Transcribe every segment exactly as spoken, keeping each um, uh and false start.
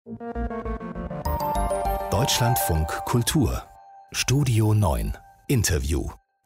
Deutschlandfunk Kultur Studio neun Interview.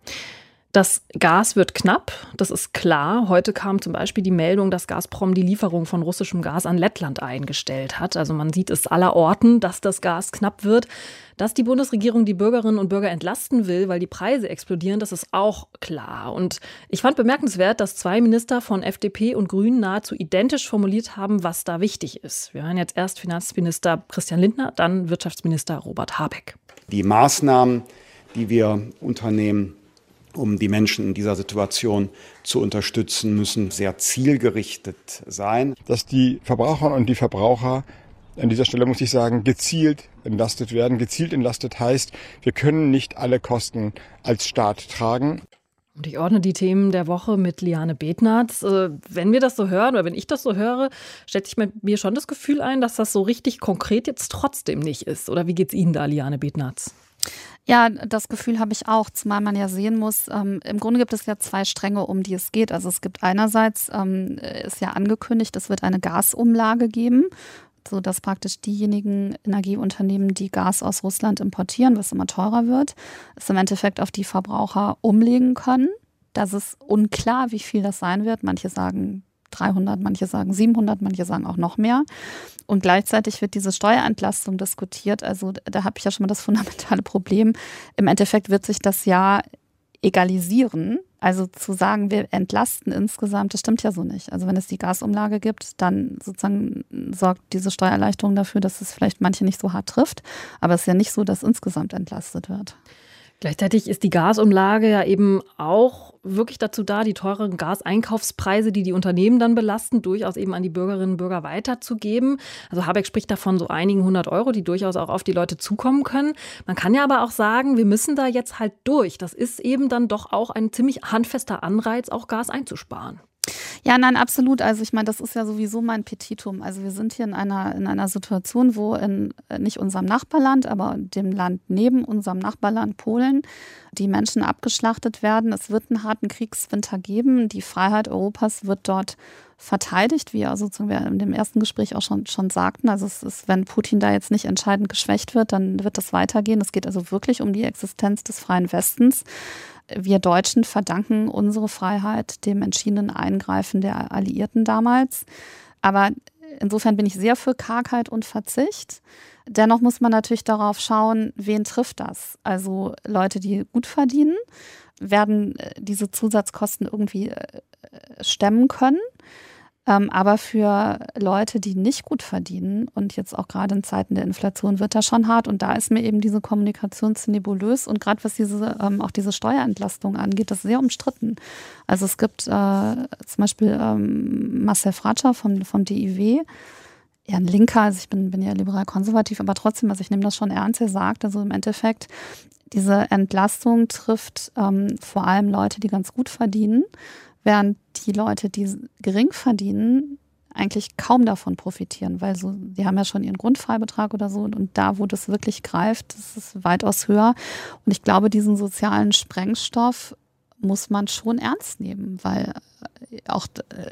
Das Gas wird knapp, das ist klar. Heute kam zum Beispiel die Meldung, dass Gazprom die Lieferung von russischem Gas an Lettland eingestellt hat. Also man sieht es allerorten, dass das Gas knapp wird. Dass die Bundesregierung die Bürgerinnen und Bürger entlasten will, weil die Preise explodieren, das ist auch klar. Und ich fand bemerkenswert, dass zwei Minister von F D P und Grünen nahezu identisch formuliert haben, was da wichtig ist. Wir hören jetzt erst Finanzminister Christian Lindner, dann Wirtschaftsminister Robert Habeck. Die Maßnahmen, die wir unternehmen, um die Menschen in dieser Situation zu unterstützen, müssen sehr zielgerichtet sein. Dass die Verbraucherinnen und die Verbraucher an dieser Stelle, muss ich sagen, gezielt entlastet werden. Gezielt entlastet heißt, wir können nicht alle Kosten als Staat tragen. Und ich ordne die Themen der Woche mit Liane Bethnarz. Wenn wir das so hören oder wenn ich das so höre, stellt sich mir schon das Gefühl ein, dass das so richtig konkret jetzt trotzdem nicht ist. Oder wie geht's Ihnen da, Liane Bethnarz? Ja, das Gefühl habe ich auch, zumal man ja sehen muss, ähm, im Grunde gibt es ja zwei Stränge, um die es geht. Also es gibt einerseits, ähm, ist ja angekündigt, es wird eine Gasumlage geben, sodass praktisch diejenigen Energieunternehmen, die Gas aus Russland importieren, was immer teurer wird, es im Endeffekt auf die Verbraucher umlegen können. Das ist unklar, wie viel das sein wird. Manche sagen dreihundert, manche sagen siebenhundert, manche sagen auch noch mehr. Und gleichzeitig wird diese Steuerentlastung diskutiert. Also da habe ich ja schon mal das fundamentale Problem. Im Endeffekt wird sich das ja egalisieren. Also zu sagen, wir entlasten insgesamt, das stimmt ja so nicht. Also wenn es die Gasumlage gibt, dann sozusagen sorgt diese Steuererleichterung dafür, dass es vielleicht manche nicht so hart trifft. Aber es ist ja nicht so, dass insgesamt entlastet wird. Gleichzeitig ist die Gasumlage ja eben auch wirklich dazu da, die teuren Gaseinkaufspreise, die die Unternehmen dann belasten, durchaus eben an die Bürgerinnen und Bürger weiterzugeben. Also Habeck spricht davon so einigen hundert Euro, die durchaus auch auf die Leute zukommen können. Man kann ja aber auch sagen, wir müssen da jetzt halt durch. Das ist eben dann doch auch ein ziemlich handfester Anreiz, auch Gas einzusparen. Ja, nein, absolut. Also ich meine, das ist ja sowieso mein Petitum. Also wir sind hier in einer, in einer Situation, wo in nicht unserem Nachbarland, aber dem Land neben unserem Nachbarland Polen die Menschen abgeschlachtet werden. Es wird einen harten Kriegswinter geben. Die Freiheit Europas wird dort verteidigt, wie ja sozusagen wir in dem ersten Gespräch auch schon, schon sagten. Also es ist, wenn Putin da jetzt nicht entscheidend geschwächt wird, dann wird das weitergehen. Es geht also wirklich um die Existenz des freien Westens. Wir Deutschen verdanken unsere Freiheit dem entschiedenen Eingreifen der Alliierten damals. Aber insofern bin ich sehr für Kargheit und Verzicht. Dennoch muss man natürlich darauf schauen, wen trifft das? Also Leute, die gut verdienen, werden diese Zusatzkosten irgendwie stemmen können. Ähm, aber für Leute, die nicht gut verdienen und jetzt auch gerade in Zeiten der Inflation wird das schon hart. Und da ist mir eben diese Kommunikation zu nebulös. Und gerade was diese ähm, auch diese Steuerentlastung angeht, das ist sehr umstritten. Also es gibt äh, zum Beispiel ähm, Marcel Fratscher vom, vom D I W, ja ein Linker, also ich bin, bin ja liberal-konservativ, aber trotzdem, also ich nehme das schon ernst, er sagt, also im Endeffekt, diese Entlastung trifft ähm, vor allem Leute, die ganz gut verdienen, während die Leute, die gering verdienen, eigentlich kaum davon profitieren, weil so, die haben ja schon ihren Grundfreibetrag oder so und da, wo das wirklich greift, das ist weitaus höher. Und ich glaube, diesen sozialen Sprengstoff muss man schon ernst nehmen, weil auch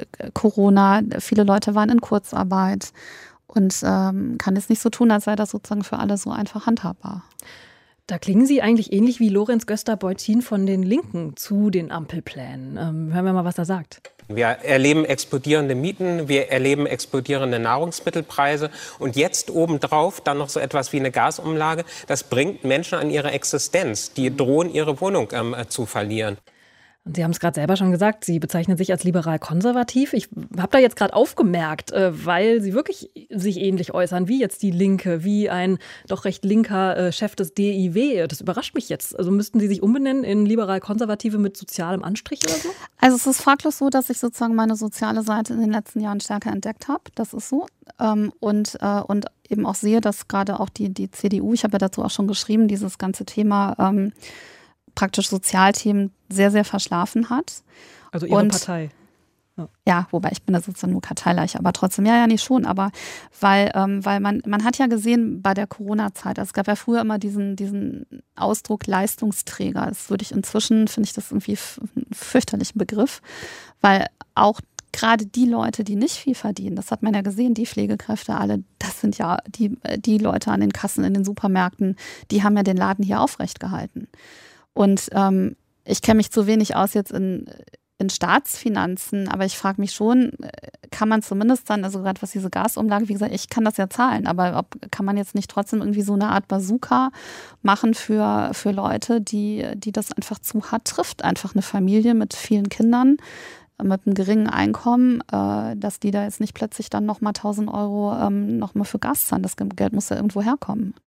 Corona, viele Leute waren in Kurzarbeit und ähm, kann es nicht so tun, als sei das sozusagen für alle so einfach handhabbar. Da klingen Sie eigentlich ähnlich wie Lorenz Göster-Beutzin von den Linken zu den Ampelplänen. Ähm, hören wir mal, was er sagt. Wir erleben explodierende Mieten, wir erleben explodierende Nahrungsmittelpreise und jetzt obendrauf dann noch so etwas wie eine Gasumlage. Das bringt Menschen an ihre Existenz. Die drohen, ihre Wohnung ähm, zu verlieren. Und Sie haben es gerade selber schon gesagt, Sie bezeichnen sich als liberal-konservativ. Ich habe da jetzt gerade aufgemerkt, weil Sie wirklich sich ähnlich äußern, wie jetzt die Linke, wie ein doch recht linker Chef des D I W. Das überrascht mich jetzt. Also müssten Sie sich umbenennen in liberal-konservative mit sozialem Anstrich oder so? Also es ist fraglos so, dass ich sozusagen meine soziale Seite in den letzten Jahren stärker entdeckt habe. Das ist so. Und, und eben auch sehe, dass gerade auch die, die C D U, ich habe ja dazu auch schon geschrieben, dieses ganze Thema ähm, praktisch Sozialthemen sehr, sehr verschlafen hat. Also Ihre und, Partei. Ja. ja, wobei ich bin da sozusagen nur Karteileiche, aber trotzdem, ja, ja, nicht schon, aber weil, ähm, weil man, man hat ja gesehen bei der Corona-Zeit, also es gab ja früher immer diesen, diesen Ausdruck Leistungsträger. Das würde ich inzwischen, finde ich das irgendwie einen fürchterlichen Begriff, weil auch gerade die Leute, die nicht viel verdienen, das hat man ja gesehen, die Pflegekräfte alle, das sind ja die, die Leute an den Kassen in den Supermärkten, die haben ja den Laden hier aufrecht gehalten. Und ähm, ich kenne mich zu wenig aus jetzt in, in Staatsfinanzen, aber ich frage mich schon, kann man zumindest dann, also gerade was diese Gasumlage, wie gesagt, ich kann das ja zahlen, aber ob, kann man jetzt nicht trotzdem irgendwie so eine Art Bazooka machen für, für Leute, die, die das einfach zu hart trifft, einfach eine Familie mit vielen Kindern, mit einem geringen Einkommen, äh, dass die da jetzt nicht plötzlich dann nochmal tausend Euro ähm, nochmal für Gas zahlen. Das Geld muss ja irgendwo herkommen.